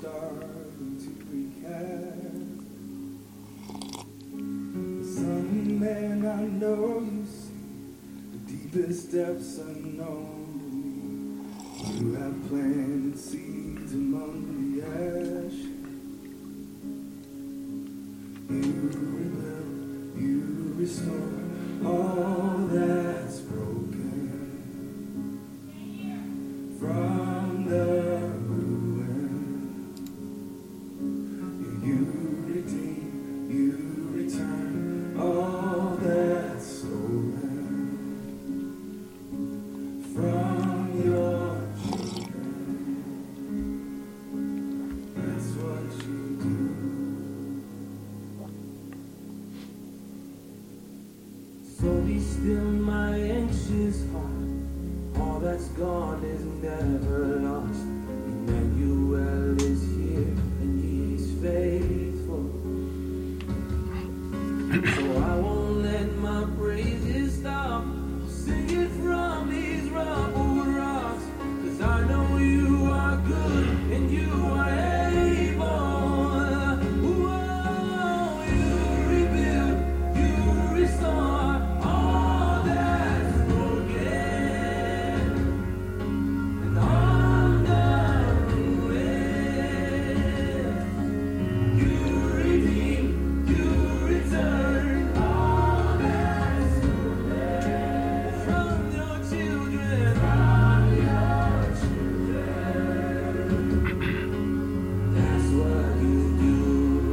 starting to recast. Some man I know you see the deepest depths unknown to me. You have planted seeds among the ash. You rebuild, you restore all that's broken from the ruin. You redeem, you return all that's stolen from your children. That's what you do. So be still, my anxious heart. All that's gone is never lost. Emmanuel is here and he's faithful. So I won't let my praises stop. I'll sing it from these rubble rocks. 'Cause I know you are good and you are able. Whoa, you rebuild, you restore all that's broken. And on the ruin, you redeem, you return all that's stolen from your children. From your children. That's what you do.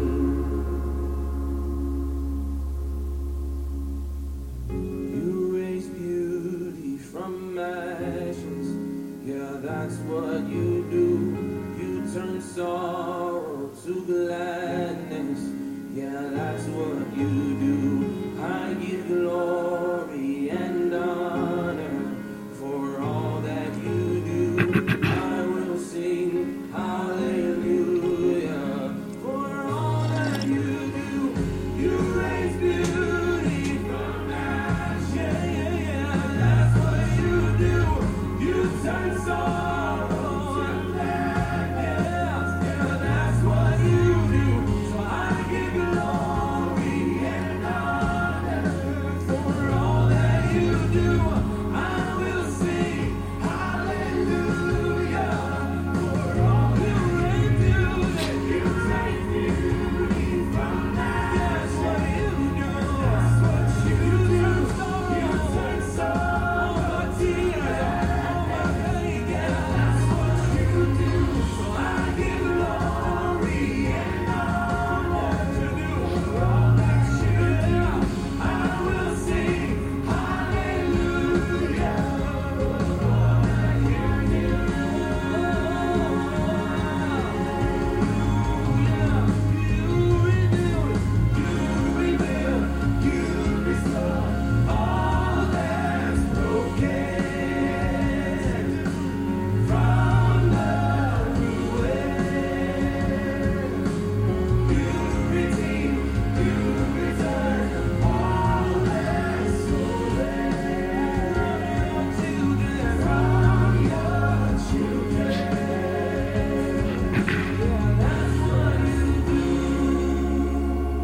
You raise beauty from ashes. Yeah, that's what you do. You turn sorrow to gladness. Yeah, that's what you do. I give glory and honor for all that you do. I will sing hallelujah for all that you do. You raise beauty from ashes. Yeah, that's what you do. You turn sorrow to gladness. Yeah, that's what you do. So I give glory and honor for all that you do. I will sing hallelujah for all you raise beauty. You raise beauty from ashes. That's what you do. That's what you do. You turn sorrow to gladness. Yeah, that's what you do. So I give glory and honor for all that you do. I will sing hallelujah for all that you do. You rebuild, you restore all that's broken from the ruin. You redeem, you return all that's stolen from your children. Yeah, that's what you do.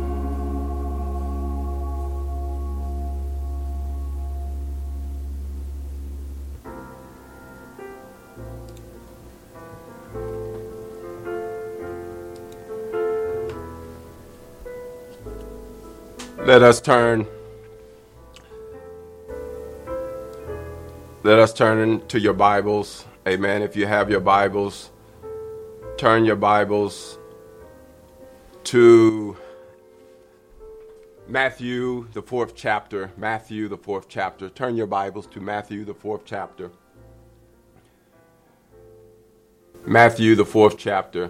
Let us turn to your Bibles. Amen. If you have your Bibles, turn your Bibles to Matthew, the 4th chapter. Matthew, the 4th chapter. Turn your Bibles to Matthew, the 4th chapter. Matthew, the 4th chapter.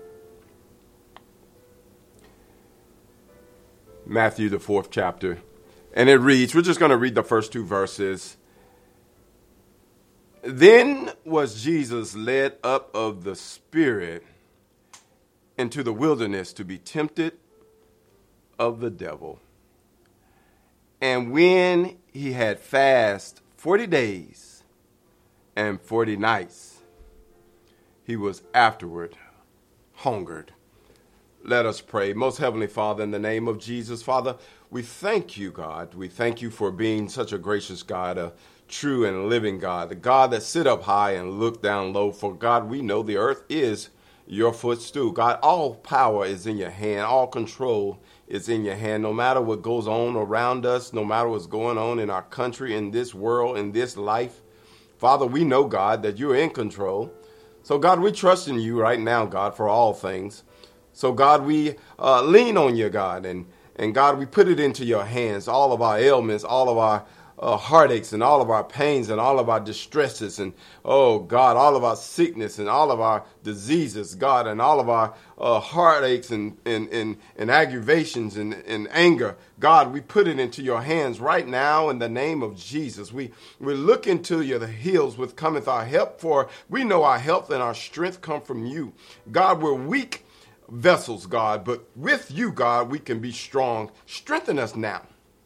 Matthew, the 4th chapter. And it reads, we're just going to read the first two verses. Then was Jesus led up of the Spirit into the wilderness to be tempted of the devil. And when he had fasted 40 days and 40 nights, he was afterward hungered. Let us pray. Most Heavenly Father, in the name of Jesus, Father, we thank you, God. We thank you for being such a gracious God, a true and living God, the God that sit up high and look down low. For God, we know the earth is your footstool. God, all power is in your hand. All control is in your hand. No matter what goes on around us, no matter what's going on in our country, in this world, in this life, Father, we know, God, that you're in control. So, God, we trust in you right now, God, for all things. So, God, we lean on you, God, and God, we put it into your hands, all of our ailments, all of our heartaches and all of our pains and all of our distresses and, oh, God, all of our sickness and all of our diseases, God, and all of our heartaches and aggravations and anger. God, we put it into your hands right now in the name of Jesus. We look into you, the hills with cometh our help, for we know our health and our strength come from you. God, we're weak vessels, God, but with you, God, we can be strong. Strengthen us now.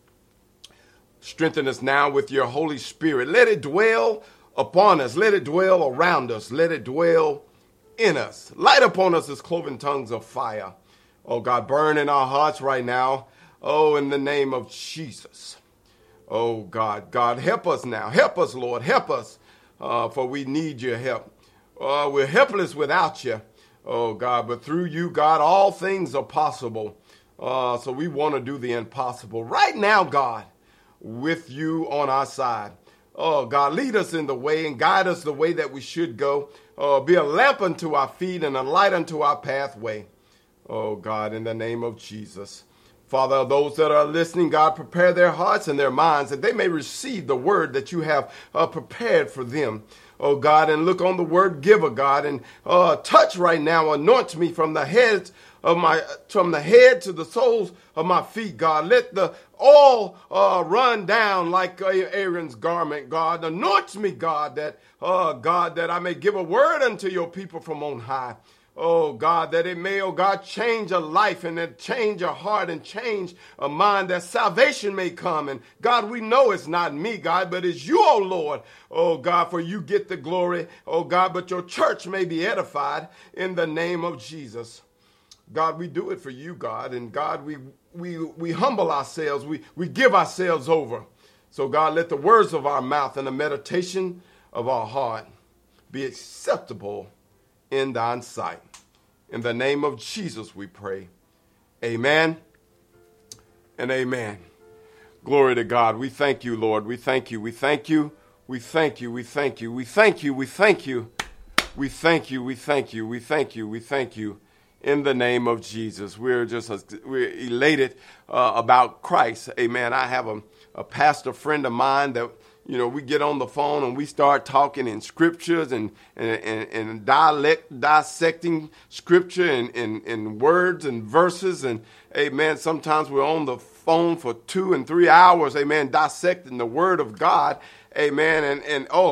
Strengthen us now with your Holy Spirit. Let it dwell upon us. Let it dwell around us. Let it dwell in us. Light upon us as cloven tongues of fire. Oh, God, burn in our hearts right now. Oh, in the name of Jesus. Oh, God, help us now. Help us, Lord. Help us, for we need your help. We're helpless without you. Oh, God, but through you, God, all things are possible. So we want to do the impossible right now, God, with you on our side. Oh, God, lead us in the way and guide us the way that we should go. Be a lamp unto our feet and a light unto our pathway. Oh, God, in the name of Jesus. Father, those that are listening, God, prepare their hearts and their minds that they may receive the word that you have prepared for them. Oh, God, and look on the word giver, God, and touch right now. Anoint me from the head to the soles of my feet, God. Let the oil run down like Aaron's garment, God. Anoint me, God, that I may give a word unto your people from on high. Oh, God, that it may, oh, God, change a life and then change a heart and change a mind, that salvation may come. And, God, we know it's not me, God, but it's you, oh, Lord. Oh, God, for you get the glory. Oh, God, but your church may be edified in the name of Jesus. God, we do it for you, God. And, God, we humble ourselves. We give ourselves over. So, God, let the words of our mouth and the meditation of our heart be acceptable in thine sight. In the name of Jesus we pray. Amen and amen. Glory to God. We thank you, Lord. We thank you. We thank you. We thank you. We thank you. We thank you. We thank you. We thank you. We thank you. We thank you. We thank you. In the name of Jesus. We're elated about Christ. Amen. I have a pastor friend of mine that, you know, we get on the phone and we start talking in scriptures and dissecting scripture and words and verses. And, amen, sometimes we're on the phone for 2 and 3 hours, amen, dissecting the word of God. Amen.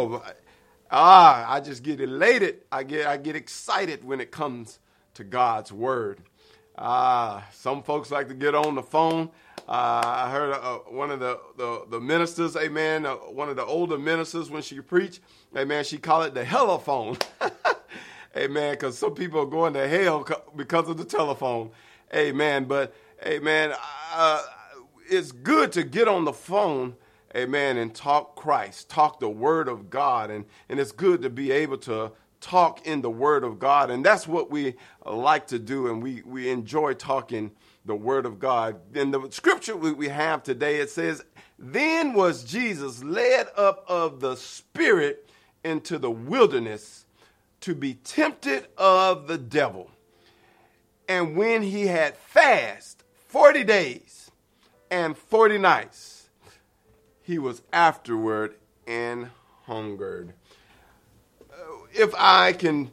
I just get elated. I get excited when it comes to God's word. Some folks like to get on the phone. I heard one of the ministers, amen, one of the older ministers when she preached, amen, she called it the hellophone. Amen, because some people are going to hell because of the telephone. Amen, but, amen, it's good to get on the phone, amen, and talk Christ, talk the word of God, and it's good to be able to talk in the word of God, and that's what we like to do, and we enjoy talking the word of God. In the scripture we have today, it says, then was Jesus led up of the Spirit into the wilderness to be tempted of the devil. And when he had fasted 40 days and 40 nights, he was afterward and hungered. If I can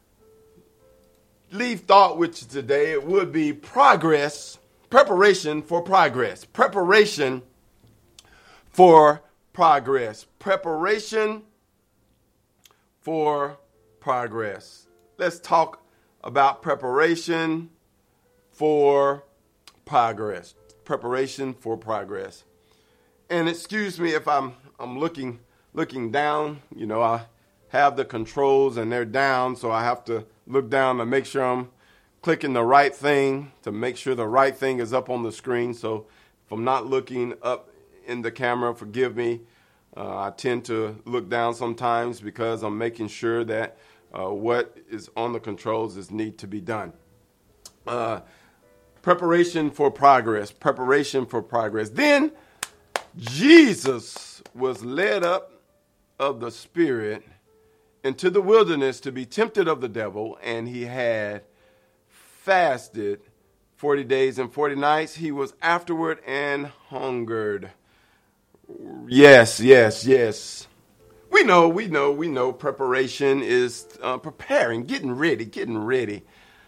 leave thought with you today, it would be preparation for progress. Preparation for progress. Preparation for progress. Let's talk about preparation for progress. Preparation for progress. And excuse me if I'm looking down. You know, I have the controls and they're down, so I have to look down to make sure I'm clicking the right thing to make sure the right thing is up on the screen. So if I'm not looking up in the camera, forgive me. I tend to look down sometimes because I'm making sure that what is on the controls is need to be done. Preparation for progress. Preparation for progress. Then Jesus was led up of the Spirit into the wilderness to be tempted of the devil, and he had fasted 40 days and 40 nights. He was afterward and hungered. Yes. We know. Preparation is preparing, getting ready.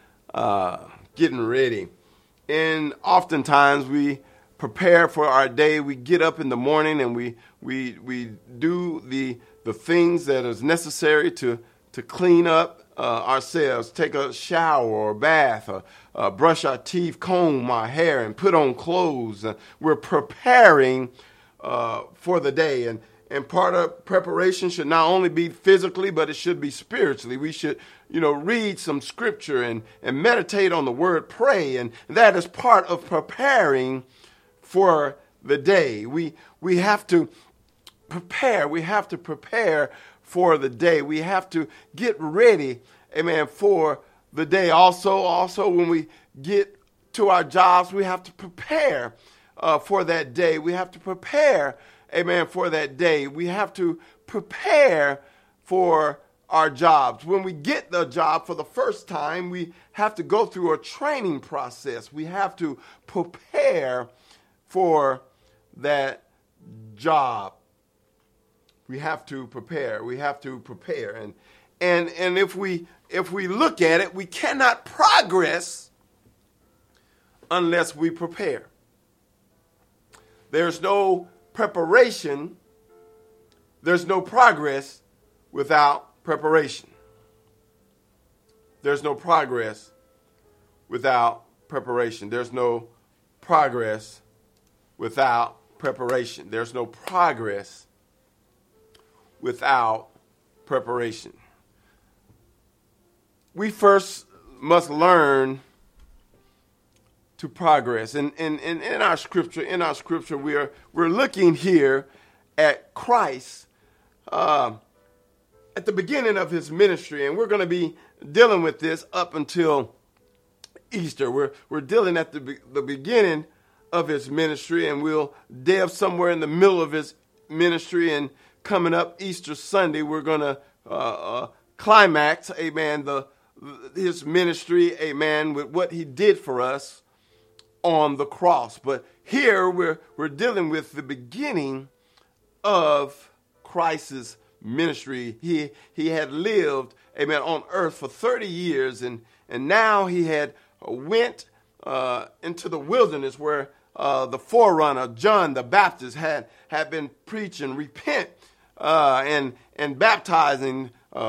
And oftentimes we prepare for our day. We get up in the morning and we do the things that is necessary to clean up ourselves, take a shower or bath, brush our teeth, comb our hair, and put on clothes. We're preparing for the day. And part of preparation should not only be physically, but it should be spiritually. We should, read some scripture and meditate on the word, pray. And that is part of preparing for the day. We have to prepare. We have to prepare for the day. We have to get ready, amen, for the day. Also, when we get to our jobs, we have to prepare for that day. We have to prepare, amen, for that day. We have to prepare for our jobs. When we get the job for the first time, we have to go through a training process. We have to prepare for that job. We have to prepare. And if we look at it, we cannot progress unless we prepare. There's no preparation. There's no progress without preparation. There's no progress without preparation. There's no progress without preparation. There's no progress without preparation. We first must learn to progress. And in our scripture, we're looking here at Christ at the beginning of his ministry, and we're going to be dealing with this up until Easter. We're dealing at the beginning of his ministry, and we'll delve somewhere in the middle of his ministry. And coming up Easter Sunday, we're going to climax, amen, his ministry, amen, with what he did for us on the cross. But here we're dealing with the beginning of Christ's ministry. He had lived, amen, on earth for 30 years, and now he had went into the wilderness where the forerunner, John the Baptist, had been preaching, repent, and baptizing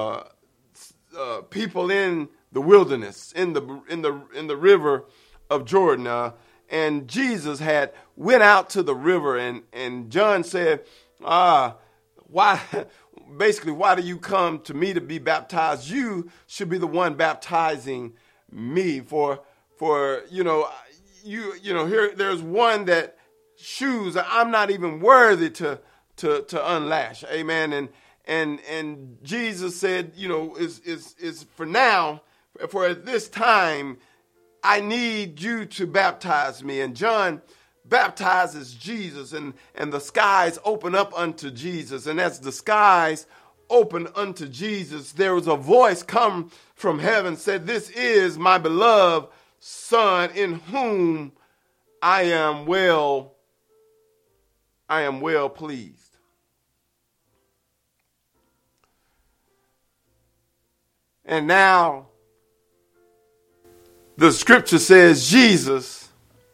people in the wilderness, in the river of Jordan. And Jesus had went out to the river, and John said, why do you come to me to be baptized? You should be the one baptizing me. For here there's one that shoes I'm not even worthy to unlash. Amen. And Jesus said, is for now, for at this time, I need you to baptize me. And John baptizes Jesus, and the skies open up unto Jesus. And as the skies open unto Jesus, there was a voice come from heaven, said, "This is my beloved Son, in whom I am well pleased." And now the scripture says Jesus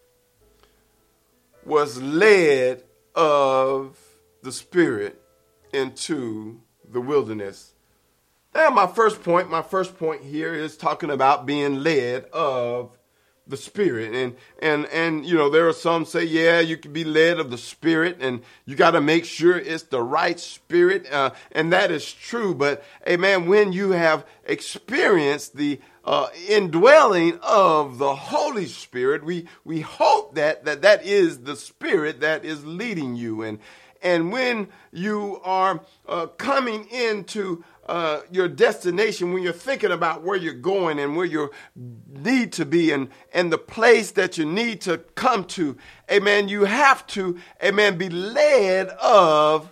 was led of the Spirit into the wilderness. Now my first point here is talking about being led of the Spirit. And there are some say, yeah, you can be led of the Spirit, and you got to make sure it's the right Spirit. And that is true. But, amen, when you have experienced the indwelling of the Holy Spirit. We hope that is the Spirit that is leading you. And when you are coming into your destination, when you're thinking about where you're going and where you need to be and the place that you need to come to, amen, you have to, amen, be led of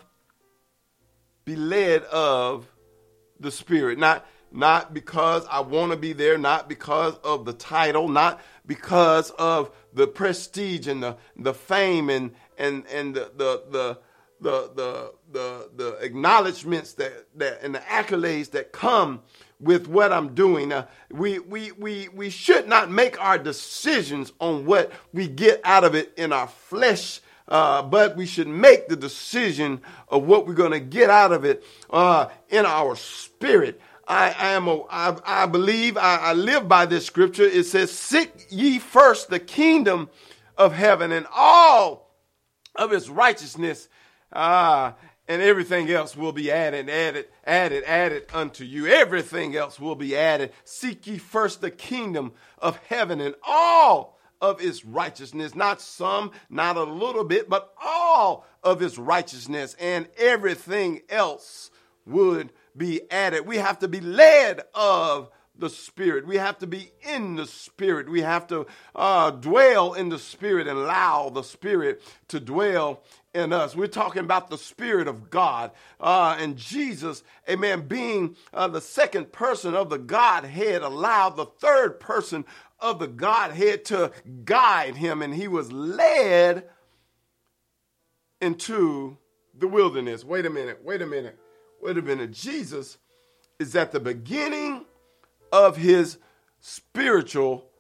the Spirit. Not because I want to be there, not because of the title, not because of the prestige and the fame and the acknowledgments that and the accolades that come with what I'm doing. We should not make our decisions on what we get out of it in our flesh, but we should make the decision of what we're going to get out of it in our spirit. I believe I live by this scripture. It says, "Seek ye first the kingdom of heaven and all of its righteousness, and everything else will be added unto you." Everything else will be added. Seek ye first the kingdom of heaven and all of its righteousness, not some, not a little bit, but all of its righteousness, and everything else would be added. We have to be led of the Spirit. We have to be in the Spirit. We have to dwell in the Spirit and allow the Spirit to dwell in us. We're talking about the Spirit of God and Jesus, amen, being the second person of the Godhead, allowed the third person of the Godhead to guide him, and he was led into the wilderness. Wait a minute. Jesus is at the beginning of his spiritual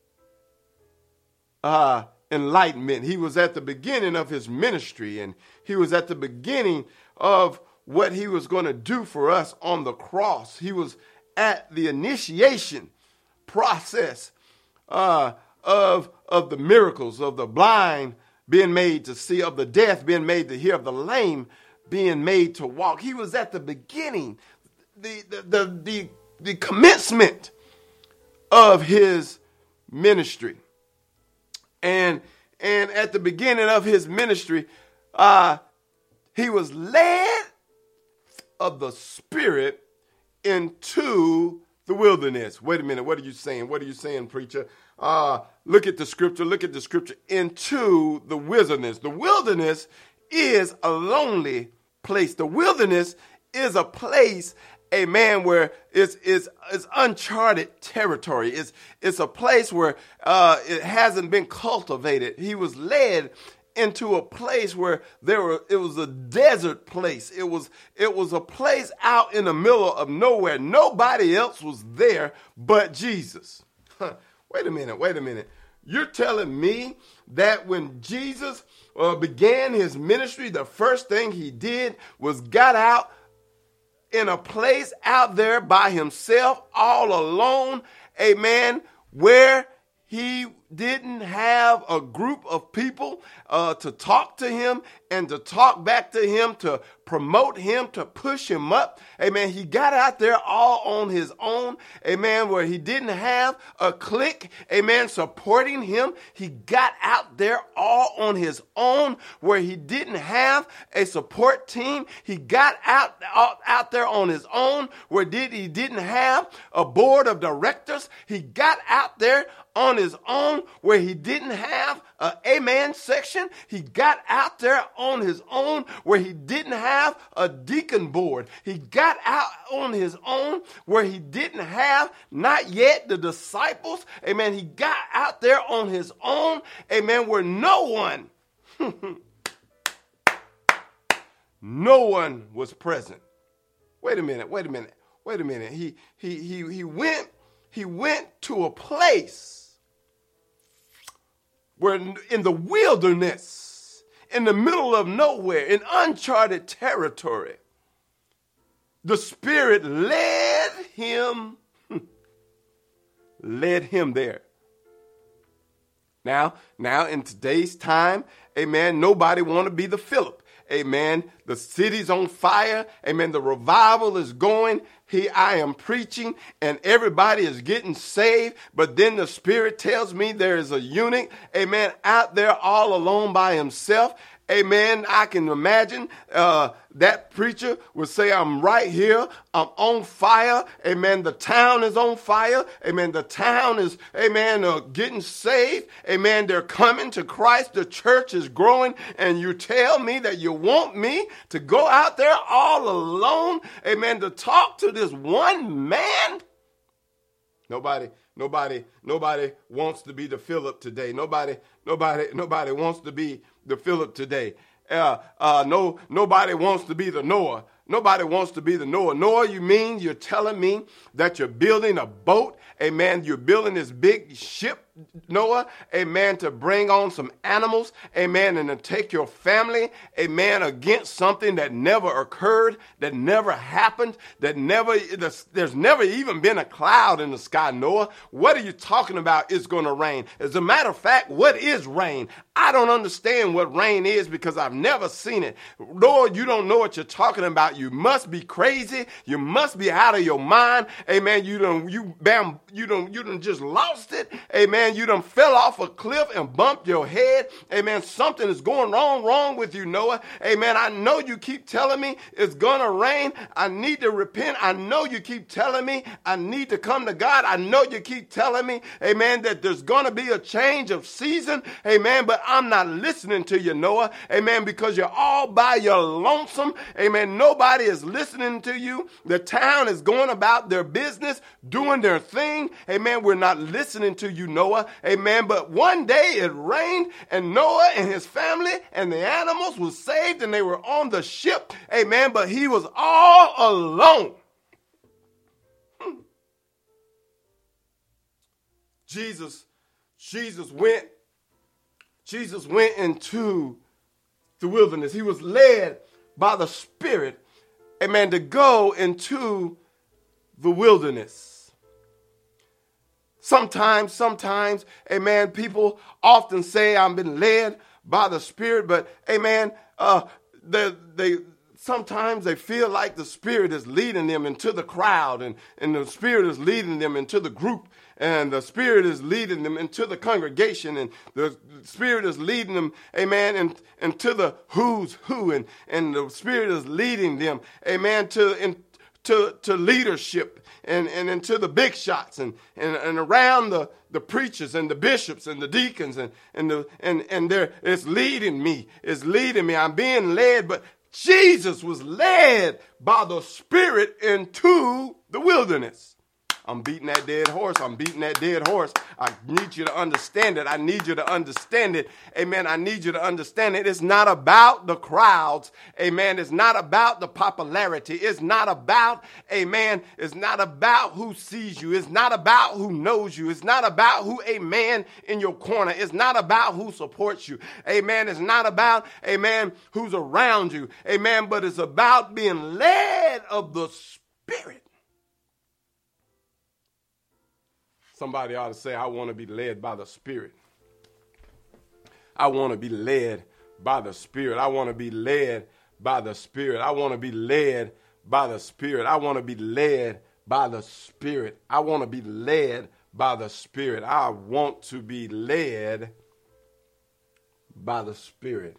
enlightenment. He was at the beginning of his ministry, and he was at the beginning of what he was going to do for us on the cross. He was at the initiation process of the miracles, of the blind being made to see, of the deaf being made to hear, of the lame being made to walk. He was at the beginning, the commencement of his ministry. And at the beginning of his ministry, he was led of the Spirit into the wilderness. Wait a minute. What are you saying? What are you saying, preacher? Look at the scripture. Into the wilderness. The wilderness is a lonely place. The wilderness is a place, amen, where it's uncharted territory. It's a place where it hasn't been cultivated. He was led into a place where it was a desert place. It was a place out in the middle of nowhere. Nobody else was there but Jesus. Wait a minute. You're telling me that when Jesus began his ministry, the first thing he did was got out in a place out there by himself, all alone, amen, where he didn't have a group of people to talk to him and to talk back to him, to promote him, to push him up. Amen. He got out there all on his own. Amen. Where he didn't have a clique, amen, supporting him. He got out there all on his own where he didn't have a support team. He got out there on his own where he didn't have a board of directors. He got out there on his own where he didn't have an amen section. He got out there on his own where he didn't have a deacon board. He got out on his own where he didn't have not yet the disciples. Amen. He got out there on his own. Amen. Where no one was present. Wait a minute. He went to a place where in the wilderness, in the middle of nowhere, in uncharted territory, the Spirit led him there. Now, in today's time, amen, nobody want to be the Philip. Amen. The city's on fire. Amen. The revival is going. I am preaching and everybody is getting saved. But then the Spirit tells me there is a eunuch, amen, out there all alone by himself. Amen. I can imagine that preacher would say, I'm right here. I'm on fire. Amen. The town is on fire. Amen. The town is, amen, getting saved. Amen. They're coming to Christ. The church is growing. And you tell me that you want me to go out there all alone. Amen. To talk to this one man. Nobody wants to be the Philip today. Nobody wants to be the Philip today. Nobody wants to be the Noah. Nobody wants to be the Noah. Noah, you mean you're telling me that you're building a boat? Amen. You're building this big ship, Noah. Amen. To bring on some animals. Amen. And to take your family. Amen. Against something that never occurred, that never happened, there's never even been a cloud in the sky, Noah. What are you talking about? It's going to rain. As a matter of fact, what is rain? I don't understand what rain is because I've never seen it. Lord, you don't know what you're talking about. You must be crazy. You must be out of your mind. Amen. You done just lost it. Amen. You done fell off a cliff and bumped your head. Amen. Something is going wrong with you, Noah. Amen. I know you keep telling me it's going to rain. I need to repent. I know you keep telling me I need to come to God. I know you keep telling me, amen, that there's going to be a change of season. Amen. But I'm not listening to you, Noah. Amen. Because you're all by your lonesome. Amen. Nobody is listening to you. The town is going about their business, doing their thing. Amen. We're not listening to you, Noah. Amen. But one day it rained and Noah and his family and the animals were saved and they were on the ship. Amen. But he was all alone. Jesus went into the wilderness. He was led by the Spirit, amen, to go into the wilderness. Sometimes, amen, people often say I've been led by the Spirit, but amen, sometimes they feel like the Spirit is leading them into the crowd and the Spirit is leading them into the group. And the Spirit is leading them into the congregation, and the Spirit is leading them, amen, into the who's who, and the Spirit is leading them, amen, to leadership and into the big shots and around the preachers and the bishops and the deacons and it's leading me. I'm being led, but Jesus was led by the Spirit into the wilderness. I'm beating that dead horse. I need you to understand it. Amen. I need you to understand it. It's not about the crowds. Amen. It's not about the popularity. It's not about, amen. It's not about who sees you. It's not about who knows you. It's not about who, amen, in your corner. It's not about who supports you. Amen. It's not about, amen, who's around you. Amen. But it's about being led of the Spirit. Somebody ought to say, I want to be led by the Spirit. I want to be led by the Spirit. I want to be led by the Spirit. I want to be led by the Spirit. I want to be led by the Spirit. I want to be led by the Spirit. I want to be led by the Spirit.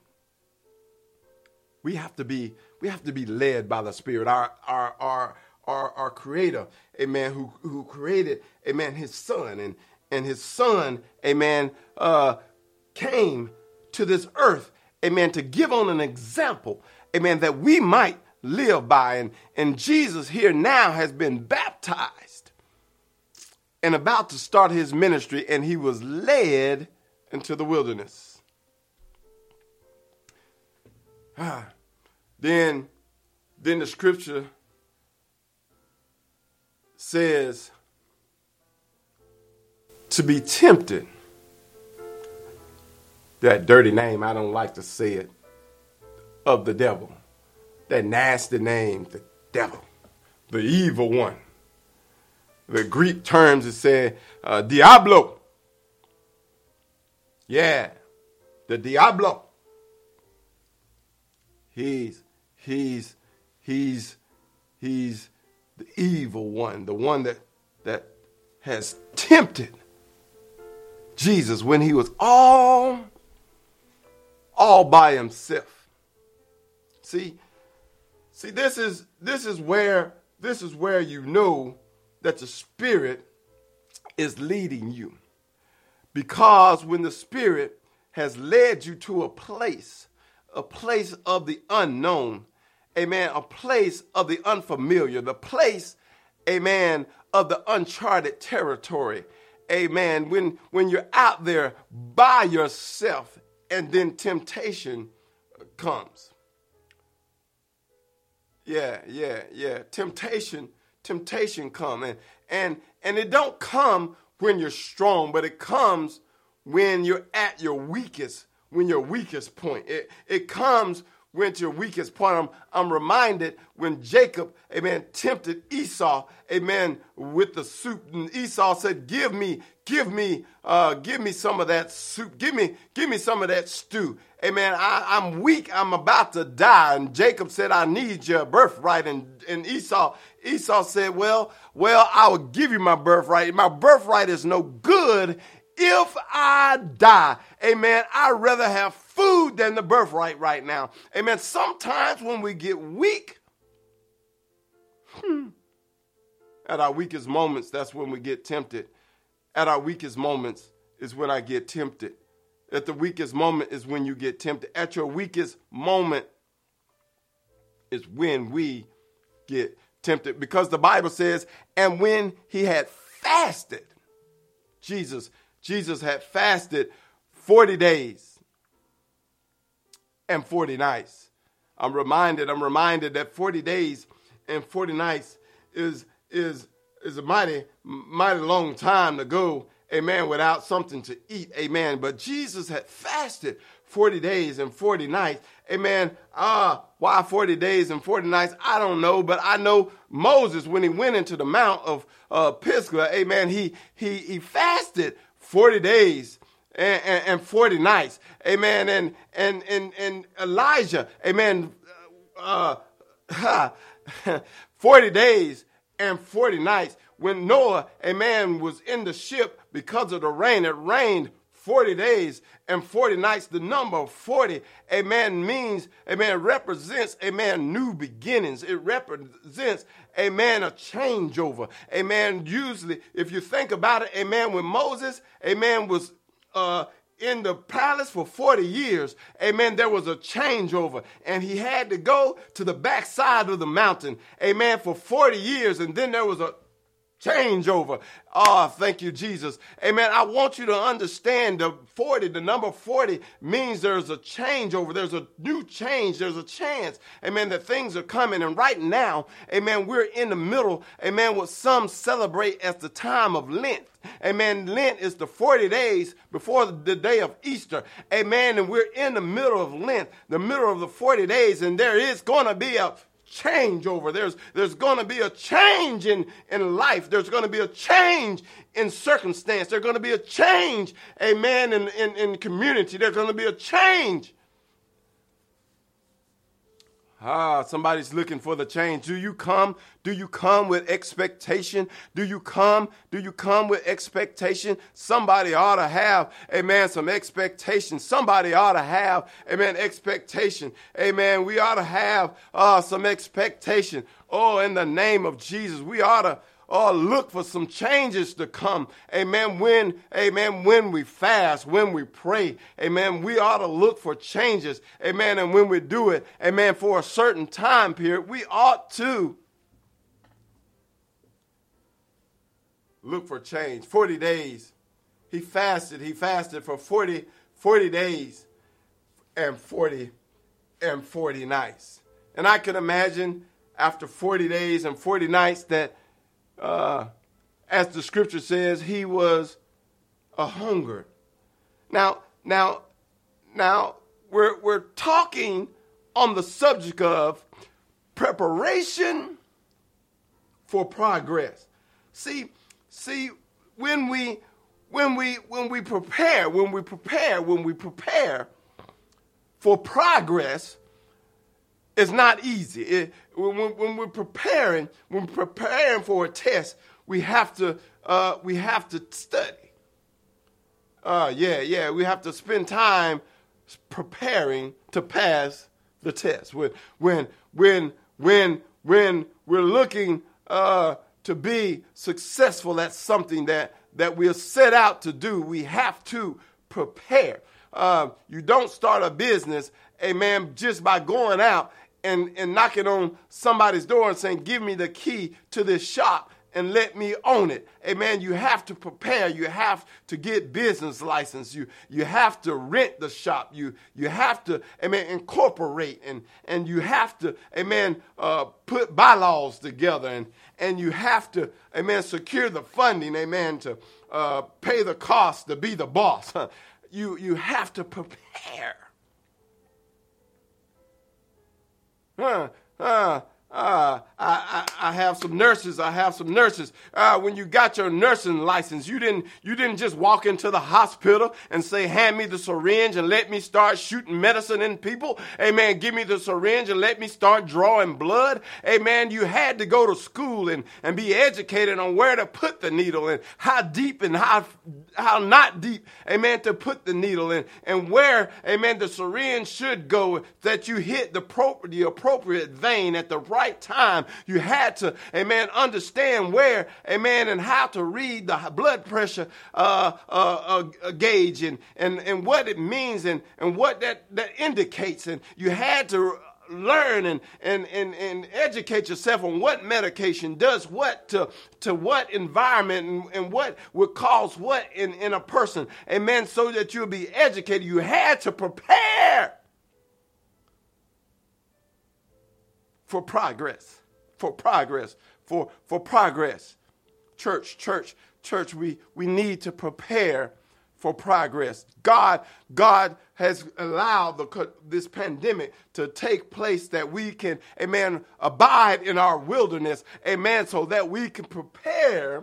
We have to be led by the Spirit. Our Creator, amen, who created, amen, his Son. And his Son, amen, came to this earth, amen, to give on an example, amen, that we might live by. And Jesus here now has been baptized and about to start his ministry, and he was led into the wilderness. Then the scripture says to be tempted. That dirty name, I don't like to say it, of the devil. That nasty name, the devil, the evil one. The Greek terms, it said, Diablo. Yeah, the Diablo. He's the evil one, the one that has tempted Jesus when he was all by himself. See, this is where you know that the Spirit is leading you. Because when the Spirit has led you to a place of the unknown, amen, a place of the unfamiliar, the place, amen, of the uncharted territory, amen, when you're out there by yourself and then temptation comes. Yeah. Temptation come. And it don't come when you're strong, but it comes when you're at your weakest, point. It comes when to your weakest point. I'm reminded when Jacob, amen, tempted Esau, amen, with the soup. And Esau said, give me some of that soup. Give me some of that stew. Amen. I'm weak. I'm about to die. And Jacob said, I need your birthright. And Esau said, well, I will give you my birthright. My birthright is no good if I die. Amen. I'd rather have food than the birthright right now. Amen. Sometimes when we get weak, at our weakest moments, that's when we get tempted. At our weakest moments is when I get tempted. At the weakest moment is when you get tempted. At your weakest moment is when we get tempted. Because the Bible says, and when he had fasted, Jesus had fasted 40 days and 40 nights. I'm reminded that 40 days and 40 nights is a mighty long time to go, amen, without something to eat, amen. But Jesus had fasted 40 days and 40 nights, amen. Why 40 days and 40 nights? I don't know, but I know Moses, when he went into the Mount of Pisgah, amen, he fasted 40 days and 40 nights, amen. And Elijah, amen, 40 days and 40 nights. When Noah, amen, was in the ship because of the rain, it rained 40 days and 40 nights. The number 40, amen, means, amen, represents, amen, new beginnings. It represents, amen, a changeover. Amen. Usually, if you think about it, amen, when Moses, amen, was in the palace for 40 years, amen, there was a changeover. And he had to go to the backside of the mountain, amen, for 40 years. And then there was a changeover. Oh, thank you, Jesus. Amen. I want you to understand the number 40 means there's a changeover. There's a new change. There's a chance, amen, that things are coming. And right now, amen, we're in the middle, amen, what some celebrate as the time of Lent. Amen. Lent is the 40 days before the day of Easter. Amen. And we're in the middle of Lent, the middle of the 40 days, and there is going to be a changeover. There's going to be a change in life. There's going to be a change in circumstance. There's going to be a change, amen, in community. There's going to be a change. Somebody's looking for the change. Do you come? Do you come with expectation? Do you come with expectation? Somebody ought to have, amen, some expectation. Somebody ought to have, amen, expectation. Amen. We ought to have some expectation. Oh, in the name of Jesus, we ought to look for some changes to come. Amen. When we fast, when we pray, amen, we ought to look for changes. Amen. And when we do it, amen, for a certain time period, we ought to look for change. 40 days. He fasted for 40 days and 40 nights. And I can imagine after 40 days and 40 nights that as the scripture says, he was a hungered. Now we're talking on the subject of preparation for progress. See, when we prepare for progress, It's not easy. When we're preparing for a test, we have to study. We have to spend time preparing to pass the test. When we're looking to be successful at something that we're set out to do, we have to prepare. You don't start a business, amen, just by going out and knocking on somebody's door and saying, give me the key to this shop and let me own it. Amen. You have to prepare. You have to get business license. You have to rent the shop. You have to, amen, incorporate and you have to, amen, put bylaws together and you have to, amen, secure the funding, amen, to pay the cost to be the boss. You have to prepare. I have some nurses. When you got your nursing license, you didn't just walk into the hospital and say, hand me the syringe and let me start shooting medicine in people. Amen. Give me the syringe and let me start drawing blood. Amen. You had to go to school and be educated on where to put the needle and how deep and how not deep, amen, to put the needle in and where, amen, the syringe should go, that you hit the appropriate vein at the right time. You had to, amen, understand where, amen, and how to read the blood pressure gauge and what it means and what that indicates. And you had to learn and educate yourself on what medication does what to what environment and what would cause what in a person. Amen. So that you'll be educated. You had to prepare for progress. Church, we need to prepare for progress. God has allowed this pandemic to take place that we can, amen, abide in our wilderness, amen, so that we can prepare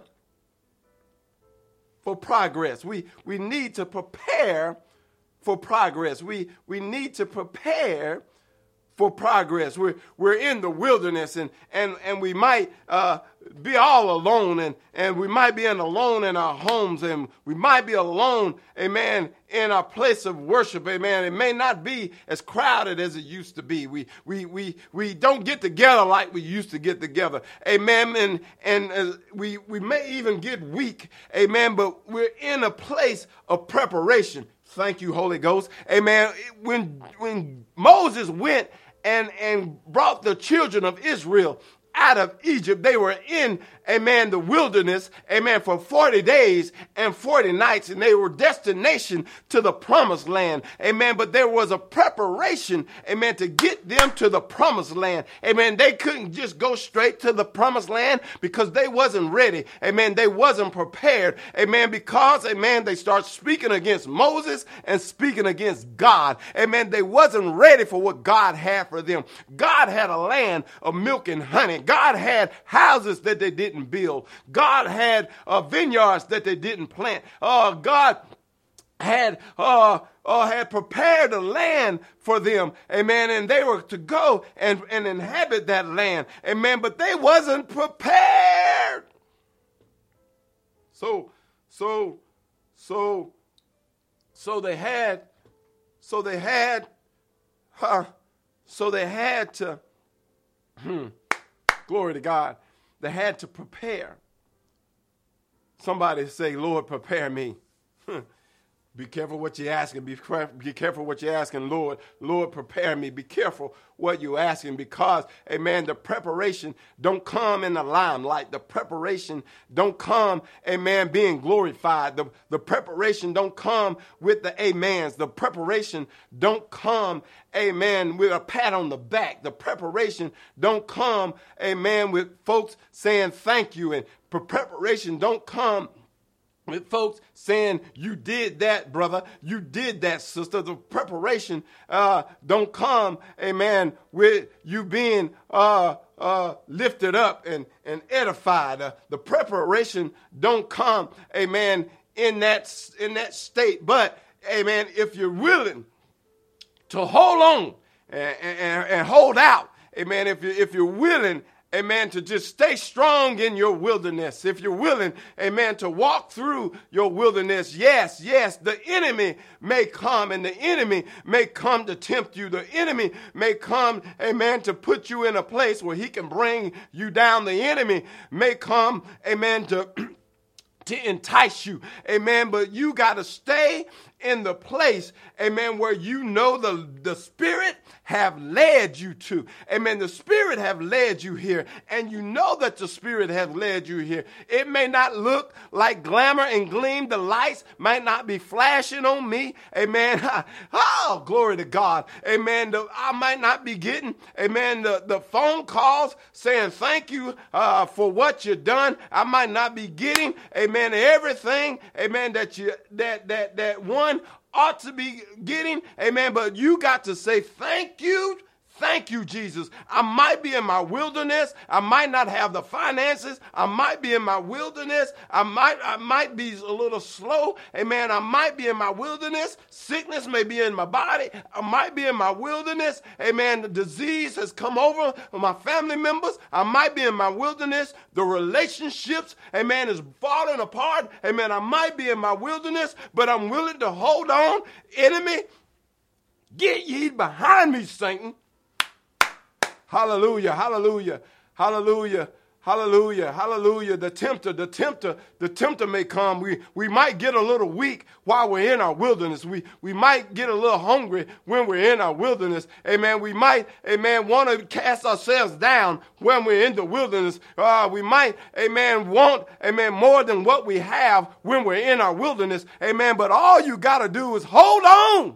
for progress. We need to prepare for progress. We need to prepare for progress. We're in the wilderness and we might be all alone and we might be alone in our homes and we might be alone, amen, in our place of worship, amen. It may not be as crowded as it used to be. We don't get together like we used to get together, amen, and we may even get weak, amen, but we're in a place of preparation. Thank you, Holy Ghost, amen. When Moses went and brought the children of Israel out of Egypt, they were in, amen, the wilderness, amen, for 40 days and 40 nights, and they were destination to the promised land, amen, but there was a preparation, amen, to get them to the promised land, amen. They couldn't just go straight to the promised land because they wasn't ready, amen, they wasn't prepared, amen, because, amen, they start speaking against Moses and speaking against God, amen. They wasn't ready for what God had for them. God had a land of milk and honey. God had houses that they didn't build. God had vineyards that they didn't plant. God had prepared a land for them, amen, and they were to go and inhabit that land, amen, but they wasn't prepared. So they had to glory to God. They had to prepare. Somebody say, Lord, prepare me. Be careful what you're asking. Be careful what you're asking, Lord. Lord, prepare me. Be careful what you're asking because, amen, the preparation don't come in the limelight. The preparation don't come, amen, being glorified. The preparation don't come with the amens. The preparation don't come, amen, with a pat on the back. The preparation don't come, amen, with folks saying thank you. And preparation don't come with folks saying, you did that, brother. You did that, sister. The preparation don't come, amen, with you being lifted up and edified. The preparation don't come, amen, in that state. But, amen, if you're willing to hold on and hold out. Amen. If you're willing, amen, to just stay strong in your wilderness. If you're willing, amen, to walk through your wilderness, yes, the enemy may come, and the enemy may come to tempt you. The enemy may come, amen, to put you in a place where he can bring you down. The enemy may come, amen, to entice you, amen, but you got to stay in the place, amen, where you know the Spirit have led you to. Amen. The Spirit have led you here, and you know that the Spirit have led you here. It may not look like glamour and gleam. The lights might not be flashing on me. Amen. Oh, glory to God. Amen. I might not be getting, amen, the phone calls saying thank you for what you've done. I might not be getting, amen, everything, amen, that one ought to be getting, amen, but you got to say thank you. Thank you, Jesus. I might be in my wilderness. I might not have the finances. I might be in my wilderness. I might be a little slow. Amen. I might be in my wilderness. Sickness may be in my body. I might be in my wilderness. Amen. The disease has come over my family members. I might be in my wilderness. The relationships, amen, is falling apart. Amen. I might be in my wilderness, but I'm willing to hold on. Enemy, get ye behind me, Satan. Hallelujah, hallelujah, hallelujah, hallelujah, hallelujah. The tempter may come. We might get a little weak while we're in our wilderness. We might get a little hungry when we're in our wilderness. Amen. We might, amen, want to cast ourselves down when we're in the wilderness. We might, amen, want, amen, more than what we have when we're in our wilderness. Amen. But all you got to do is hold on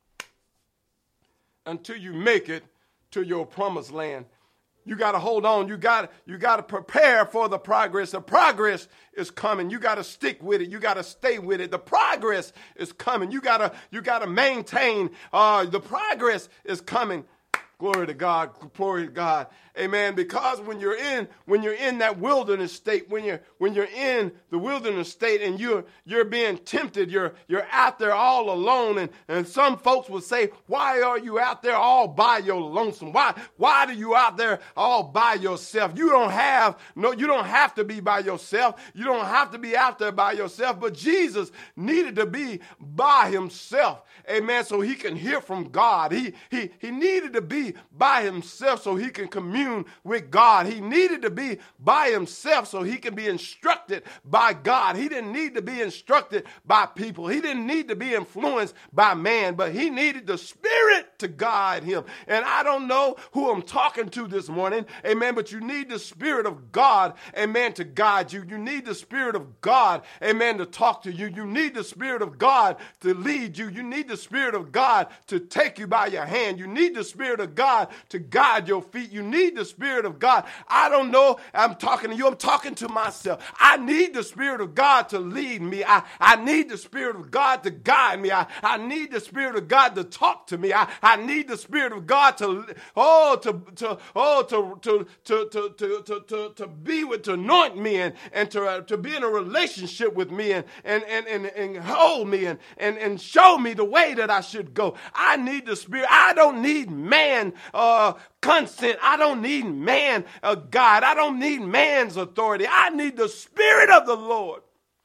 until you make it to your promised land. You got to hold on. You got to prepare for the progress. The progress is coming. You got to stick with it. You got to stay with it. The progress is coming. You got to maintain. The progress is coming. Glory to God. Glory to God. Amen. Because when you're in that wilderness state, when you're in the wilderness state and you're being tempted, you're out there all alone. And some folks will say, why are you out there all by your lonesome? Why are you out there all by yourself? You don't have to be by yourself. You don't have to be out there by yourself. But Jesus needed to be by himself. Amen. So he can hear from God. He needed to be by himself so he can commune with God. He needed to be by himself so he can be instructed by God. He didn't need to be instructed by people. He didn't need to be influenced by man, but he needed the Spirit to guide him. And I don't know who I'm talking to this morning, amen, but you need the Spirit of God, amen, to guide you. You need the Spirit of God, amen, to talk to you. You need the Spirit of God to lead you. You need the Spirit of God to take you by your hand. You need the Spirit of God to guide your feet. You need the Spirit of God. I don't know. I'm talking to you. I'm talking to myself. I need the Spirit of God to lead me. I need the Spirit of God to guide me. I need the Spirit of God to talk to me. I need the Spirit of God to anoint me and to be in a relationship with me and hold me and show me the way that I should go. I need the Spirit. I don't need man consent. I don't need man guide. I don't need man's authority. I need the Spirit of the Lord.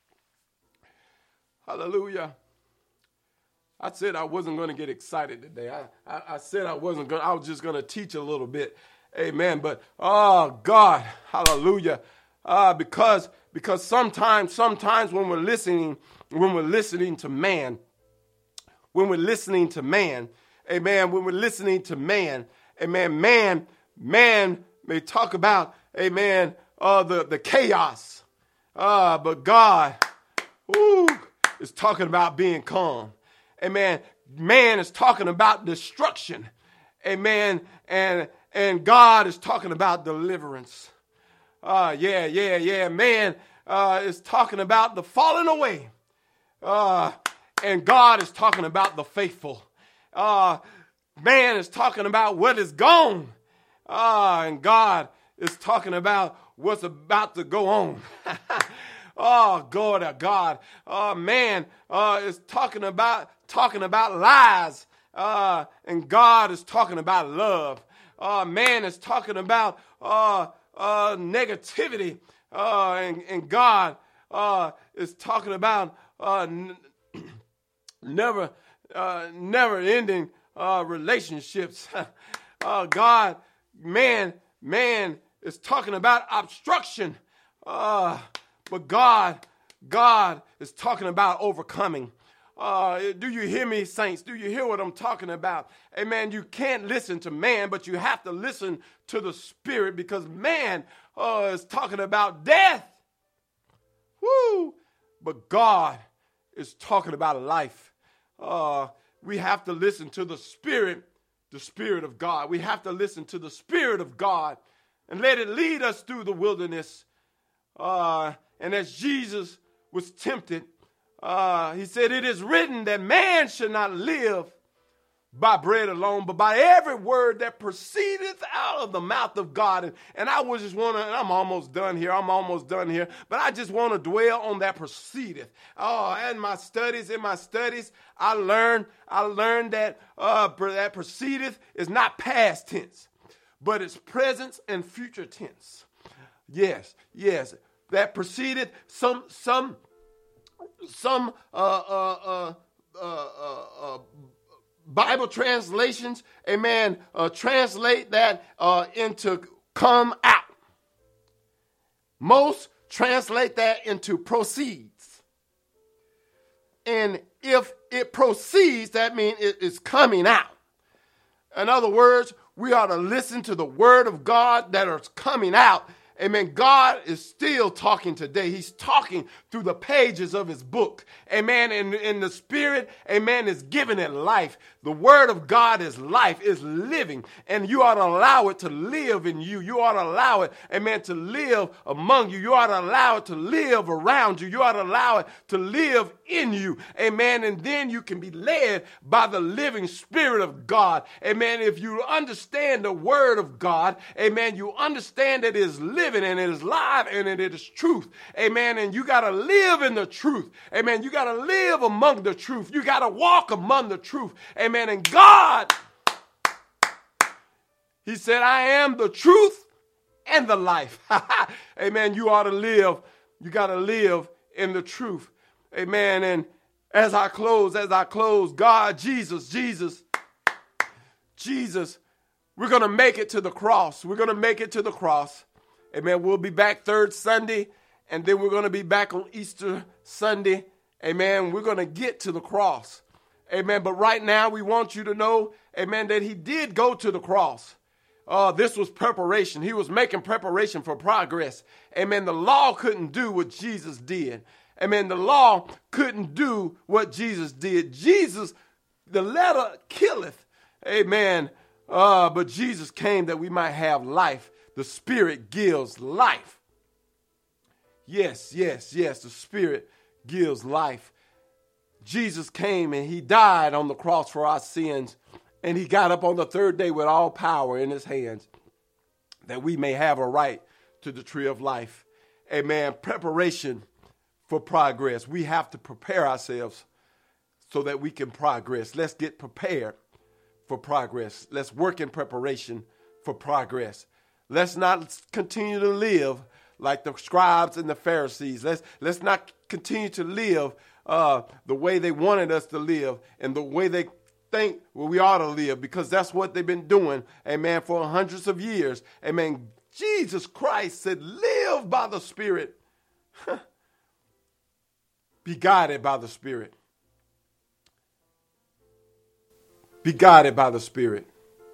Hallelujah. I said I wasn't going to get excited today. I said I wasn't going. I was just going to teach a little bit. Amen. But oh God, hallelujah. Because sometimes when we're listening to man, amen, when we're listening to man, amen, man may talk about, amen, the chaos. But God, is talking about being calm. Amen. Man is talking about destruction. Amen. And God is talking about deliverance. Man is talking about the falling away. And God is talking about the faithful. Man is talking about what is gone. And God is talking about what's about to go on. Oh, God. Man is talking about lies. and God is talking about love. Man is talking about negativity, and God is talking about never ending relationships. Man is talking about obstruction, but God is talking about overcoming. Do you hear me, saints? Do you hear what I'm talking about? Amen. You can't listen to man, but you have to listen to the Spirit, because man is talking about death. Woo! But God is talking about life. We have to listen to the Spirit of God. We have to listen to the Spirit of God and let it lead us through the wilderness. And as Jesus was tempted, he said, "It is written that man should not live by bread alone, but by every word that proceedeth out of the mouth of God." And I was just want to, and I'm almost done here, but I just want to dwell on that proceedeth. In my studies, I learned that that proceedeth is not past tense, but it's present and future tense. Yes, that proceedeth. Some Bible translations, amen, translate that into come out. Most translate that into proceeds. And if it proceeds, that means it is coming out. In other words, we ought to listen to the word of God that is coming out. Amen. God is still talking today. He's talking through the pages of his book. Amen. And the Spirit, amen, is giving it life. The word of God is life, is living. And you ought to allow it to live in you. You ought to allow it, amen, to live among you. You ought to allow it to live around you. You ought to allow it to live in you. Amen. And then you can be led by the living Spirit of God. Amen. If you understand the word of God, amen, you understand that it is living and it is live and it is truth. Amen. And you got to live in the truth. Amen. You got to live among the truth. You got to walk among the truth. Amen. And God, he said, "I am the truth and the life." Amen. You ought to live. You got to live in the truth. Amen. And as I close, God, Jesus, we're going to make it to the cross. We're going to make it to the cross. Amen. We'll be back third Sunday, and then we're going to be back on Easter Sunday. Amen. We're going to get to the cross. Amen. But right now, we want you to know, amen, that he did go to the cross. This was preparation. He was making preparation for progress. Amen. The law couldn't do what Jesus did. Amen. The law couldn't do what Jesus did. Jesus, the letter killeth. Amen. But Jesus came that we might have life. The Spirit gives life. Yes. The Spirit gives life. Jesus came and he died on the cross for our sins. And he got up on the third day with all power in his hands, that we may have a right to the tree of life. Amen. Preparation for progress. We have to prepare ourselves so that we can progress. Let's get prepared for progress. Let's work in preparation for progress. Let's not continue to live like the scribes and the Pharisees. Let's not continue to live the way they wanted us to live and the way they think we ought to live, because that's what they've been doing, amen, for hundreds of years. Amen. Jesus Christ said, live by the Spirit. Be guided by the Spirit. Be guided by the Spirit.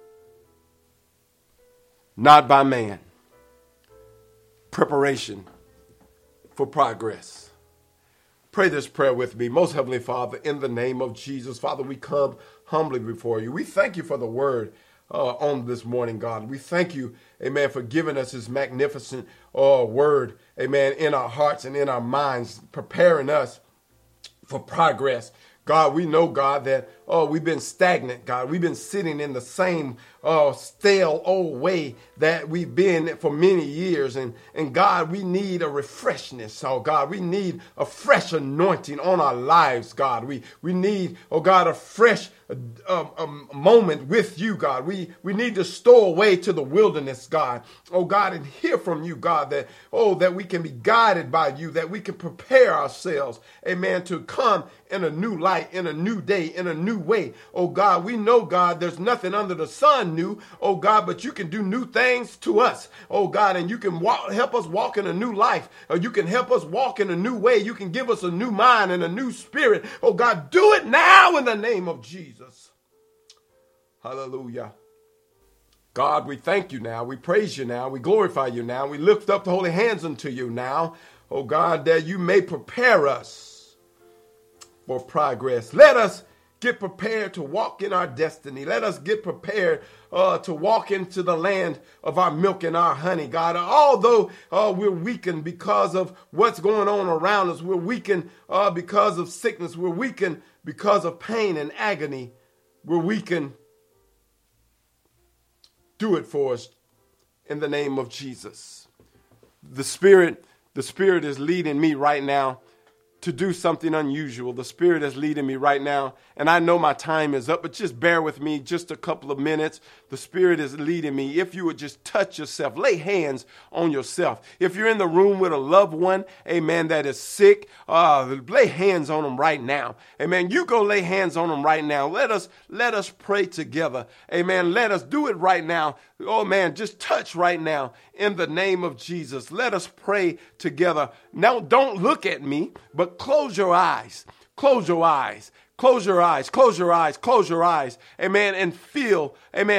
Not by man. Preparation for progress. Pray this prayer with me. Most Heavenly Father, in the name of Jesus, Father, we come humbly before you. We thank you for the word on this morning, God. We thank you, amen, for giving us this magnificent word, amen, in our hearts and in our minds, preparing us for progress. God, we know, God, that we've been stagnant, God. We've been sitting in the same stale old way that we've been for many years. And God, we need a refreshness. Oh God, we need a fresh anointing on our lives, God. We need, oh God, a fresh moment with you, God. We need to stow away to the wilderness, God. Oh God, and hear from you, God, that we can be guided by you, that we can prepare ourselves, amen, to come in a new light, in a new day, in a new way. Oh God, we know, God, there's nothing under the sun new, oh God, but you can do new things to us, oh God, and you can help us walk in a new life, or you can help us walk in a new way. You can give us a new mind and a new spirit. Oh God, do it now in the name of Jesus. Hallelujah. God, we thank you now. We praise you now. We glorify you now. We lift up the holy hands unto you now. Oh God, that you may prepare us for progress. Let us get prepared to walk in our destiny. Let us get prepared to walk into the land of our milk and our honey, God. Although we're weakened because of what's going on around us, we're weakened because of sickness, we're weakened because of pain and agony, we're weakened. Do it for us in the name of Jesus. The Spirit is leading me right now to do something unusual. The Spirit is leading me right now. And I know my time is up, but just bear with me just a couple of minutes. The Spirit is leading me. If you would just touch yourself, lay hands on yourself. If you're in the room with a loved one, amen, that is sick, lay hands on them right now. Amen. You go lay hands on them right now. Let us pray together. Amen. Let us do it right now. Oh man, just touch right now in the name of Jesus. Let us pray together. Now, don't look at me, but close your eyes. Close your eyes. Close your eyes. Close your eyes. Close your eyes. Amen. And feel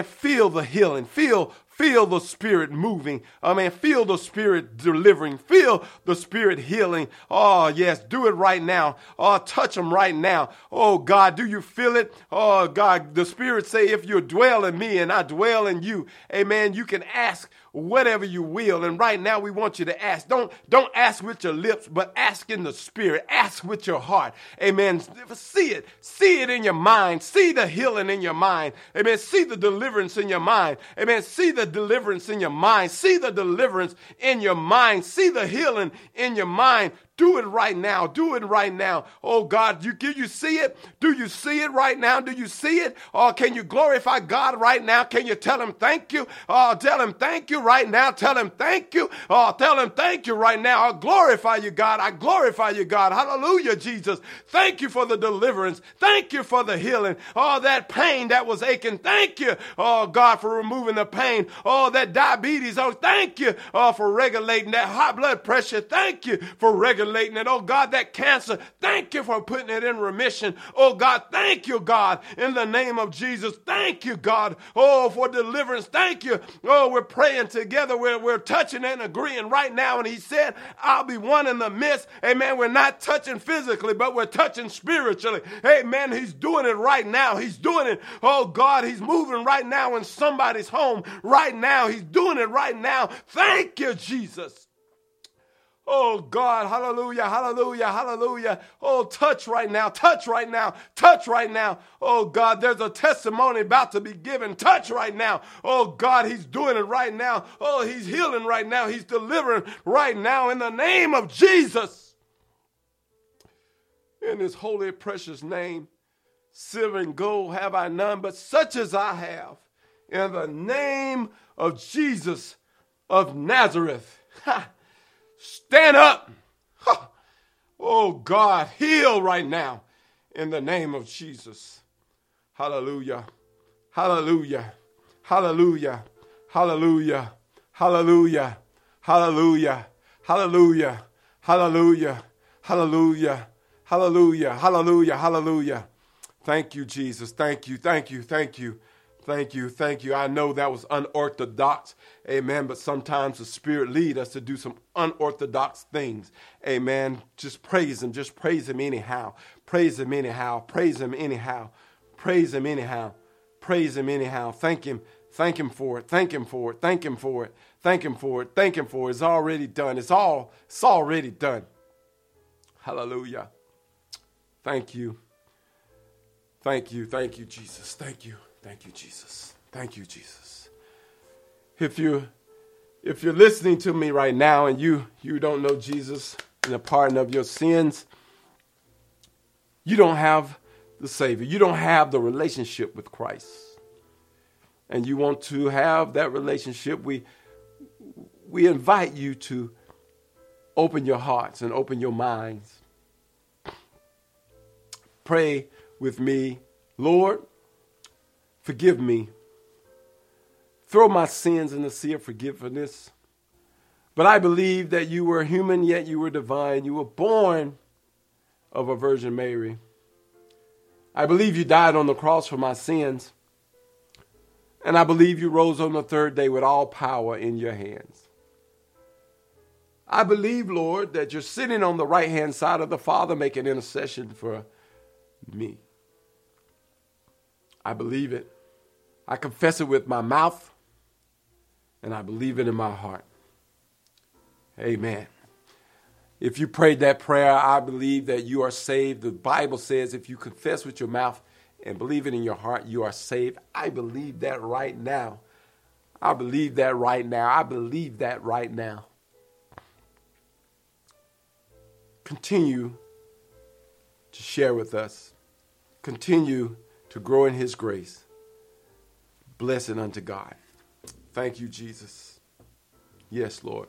the healing. Feel the Spirit moving. Feel the Spirit delivering. Feel the Spirit healing. Oh, yes. Do it right now. Oh, touch them right now. Oh, God, do you feel it? Oh, God, the Spirit say, if you dwell in me and I dwell in you, amen, you can ask whatever you will. And right now we want you to ask. Don't ask with your lips, but ask in the Spirit. Ask with your heart. Amen. See it. See it in your mind. See the healing in your mind. Amen. See the deliverance in your mind. Amen. See the deliverance in your mind. See the deliverance in your mind. See the healing in your mind. Do it right now. Do it right now. Oh God, do you see it? Do you see it right now? Do you see it? Or can you glorify God right now? Can you tell him thank you? Oh, tell him thank you right now. Tell him thank you. Oh, tell him thank you right now. I glorify you, God. I glorify you, God. Hallelujah, Jesus. Thank you for the deliverance. Thank you for the healing. Oh, that pain that was aching. Thank you, oh God, for removing the pain. Oh, that diabetes. Oh, thank you for regulating that high blood pressure. Thank you for regulating it. Oh God, that cancer, thank you for putting it in remission. Oh God, thank you, God, in the name of Jesus. Thank you, God, oh, for deliverance. Thank you. Oh, we're praying together. We're touching and agreeing right now. And he said, I'll be one in the midst. Amen. We're not touching physically, but we're touching spiritually. Amen. He's doing it right now. He's doing it. Oh God, he's moving right now in somebody's home right now. He's doing it right now. Thank you, Jesus. Oh God, hallelujah, hallelujah, hallelujah. Oh, touch right now, touch right now, touch right now. Oh God, there's a testimony about to be given. Touch right now. Oh God, he's doing it right now. Oh, he's healing right now. He's delivering right now in the name of Jesus. In his holy, precious name, silver and gold have I none, but such as I have. In the name of Jesus of Nazareth. Ha! Stand up. Oh, God, heal right now in the name of Jesus. Hallelujah. Hallelujah. Hallelujah. Hallelujah. Hallelujah. Hallelujah. Hallelujah. Hallelujah. Hallelujah. Hallelujah. Hallelujah. Hallelujah. Thank you, Jesus. Thank you. Thank you. Thank you. Thank you. Thank you. I know that was unorthodox. Amen. But sometimes the Spirit leads us to do some unorthodox things. Amen. Just praise him. Just praise him anyhow. Praise him anyhow. Praise him anyhow. Praise him anyhow. Praise him anyhow. Thank him. Thank him for it. Thank him for it. Thank him for it. Thank him for it. Thank him for it. It's already done. It's already done. Hallelujah. Thank you. Thank you, Jesus. Thank you, Jesus. Thank you, Jesus. If you're listening to me right now and you don't know Jesus and the pardon of your sins, you don't have the Savior. You don't have the relationship with Christ. And you want to have that relationship, we invite you to open your hearts and open your minds. Pray with me, Lord, forgive me. Throw my sins in the sea of forgiveness. But I believe that you were human, yet you were divine. You were born of a Virgin Mary. I believe you died on the cross for my sins. And I believe you rose on the third day with all power in your hands. I believe, Lord, that you're sitting on the right-hand side of the Father making intercession for me. I believe it. I confess it with my mouth, and I believe it in my heart. Amen. If you prayed that prayer, I believe that you are saved. The Bible says if you confess with your mouth and believe it in your heart, you are saved. I believe that right now. I believe that right now. I believe that right now. Continue to share with us. Continue to grow in his grace. Blessed unto God. Thank you, Jesus. Yes, Lord.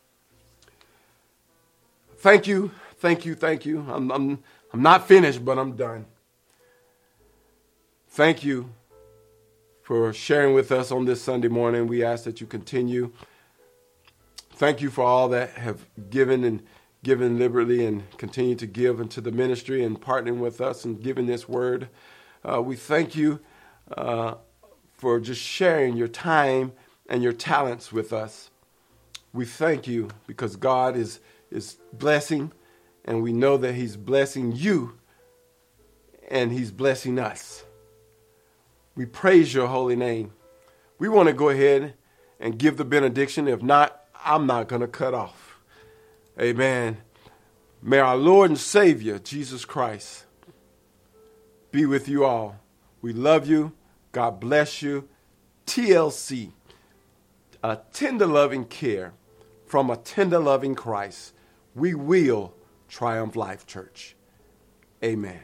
Thank you. I'm not finished, but I'm done. Thank you for sharing with us on this Sunday morning. We ask that you continue. Thank you for all that have given liberally and continue to give into the ministry and partnering with us and giving this word. We thank you for just sharing your time and your talents with us. We thank you because God is blessing, and we know that he's blessing you and he's blessing us. We praise your holy name. We want to go ahead and give the benediction. If not, I'm not going to cut off. Amen. May our Lord and Savior, Jesus Christ, be with you all. We love you. God bless you. TLC, a tender loving care from a tender loving Christ. We will triumph Life Church. Amen.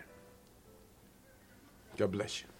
God bless you.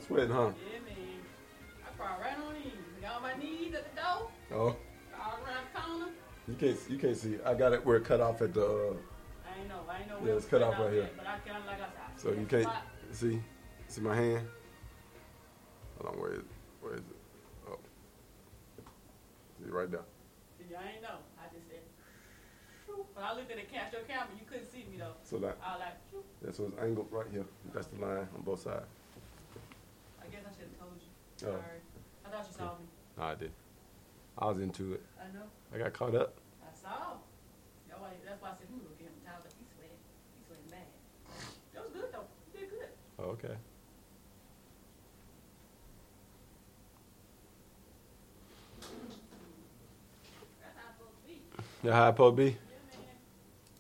sweating, huh? Yeah, man. I crawled right on in. Got on my knees at the door. Oh, All around the corner. you can't see. I got it where it cut off at the. I ain't know. Yeah, where it's it cut was off right at, here. But I kind of like I said. So you can't see my hand. Hold on, where is it? Oh, see right there. Yeah, I ain't know. I just said. Shoo. When I looked at the your camera, you couldn't see me though. So that I was like, shoo. that's what's angled right here. That's the line on both sides. I guess I should have told you. Oh. Sorry. I thought you saw me. No, I did. I was into it. I know. I got caught up. I saw. That's why I said, look at him. Tyler, he's sweating. He's sweating bad. That was good though. You did good. Oh, okay. That's how it's supposed to be. Yeah, how it supposed to be?